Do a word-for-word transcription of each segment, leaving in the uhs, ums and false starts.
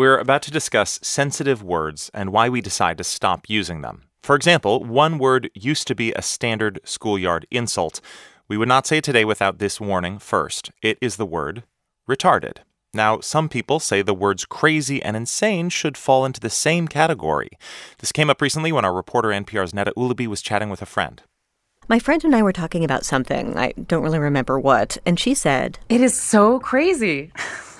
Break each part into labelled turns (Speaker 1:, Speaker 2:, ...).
Speaker 1: We're about to discuss sensitive words and why we decide to stop using them. For example, one word used to be a standard schoolyard insult. We would not say it today without this warning first. It is the word retarded. Now, some people say the words crazy and insane should fall into the same category. This came up recently when our reporter N P R's Neda Ulaby was chatting with a friend.
Speaker 2: My friend and I were talking about something. I don't really remember what. And she said,
Speaker 3: "It is so crazy."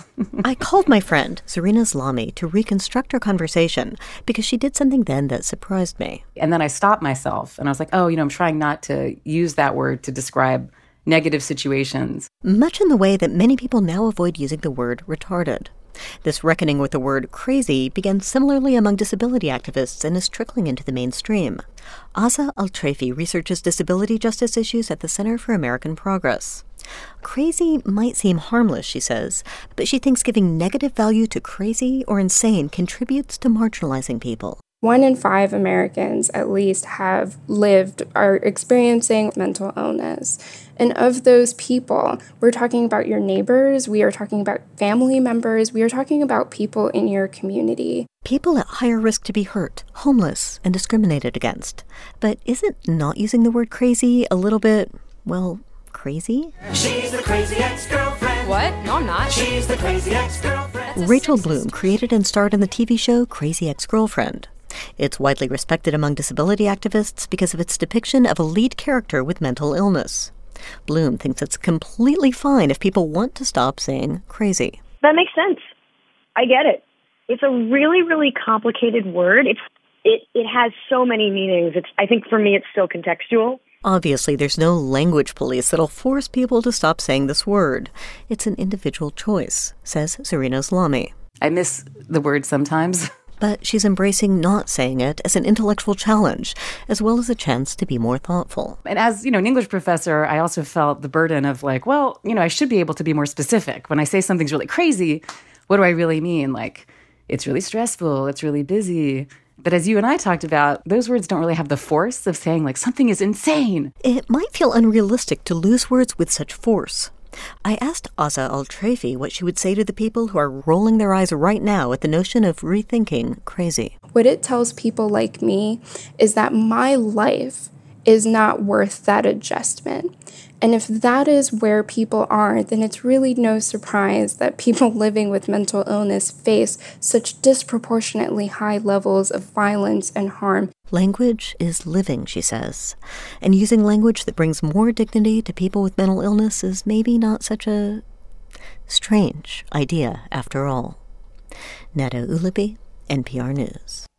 Speaker 2: I called my friend, Zarina Islami, to reconstruct our conversation because she did something then that surprised me.
Speaker 3: And then I stopped myself and I was like, oh, you know, I'm trying not to use that word to describe negative situations.
Speaker 2: Much in the way that many people now avoid using the word retarded. This reckoning with the word crazy began similarly among disability activists and is trickling into the mainstream. Aza Al-Traifi researches disability justice issues at the Center for American Progress. Crazy might seem harmless, she says, but she thinks giving negative value to crazy or insane contributes to marginalizing people.
Speaker 4: One in five Americans, at least, have lived or experiencing mental illness. And of those people, we're talking about your neighbors, we are talking about family members, we are talking about people in your community.
Speaker 2: People at higher risk to be hurt, homeless, and discriminated against. But isn't not using the word crazy a little bit, well, crazy?
Speaker 5: She's the crazy ex-girlfriend.
Speaker 6: What? No, I'm not.
Speaker 5: She's the crazy ex-girlfriend.
Speaker 2: Rachel Bloom created and starred in the T V show Crazy Ex-Girlfriend. It's widely respected among disability activists because of its depiction of a lead character with mental illness. Bloom thinks it's completely fine if people want to stop saying crazy.
Speaker 7: That makes sense. I get it. It's a really, really complicated word. It's it it has so many meanings. It's I think for me it's still contextual.
Speaker 2: Obviously, there's no language police that'll force people to stop saying this word. It's an individual choice, says Zarina Islami.
Speaker 3: I miss the word sometimes.
Speaker 2: But she's embracing not saying it as an intellectual challenge, as well as a chance to be more thoughtful.
Speaker 3: And as, you know, an English professor, I also felt the burden of like, well, you know, I should be able to be more specific. When I say something's really crazy, what do I really mean? Like, it's really stressful, it's really busy. But as you and I talked about, those words don't really have the force of saying, like, something is insane.
Speaker 2: It might feel unrealistic to lose words with such force. I asked Aza Al-Traifi what she would say to the people who are rolling their eyes right now at the notion of rethinking crazy.
Speaker 4: What it tells people like me is that my life is not worth that adjustment. And if that is where people are, then it's really no surprise that people living with mental illness face such disproportionately high levels of violence and harm.
Speaker 2: Language is living, she says. And using language that brings more dignity to people with mental illness is maybe not such a strange idea after all. Neda Ulaby, N P R News.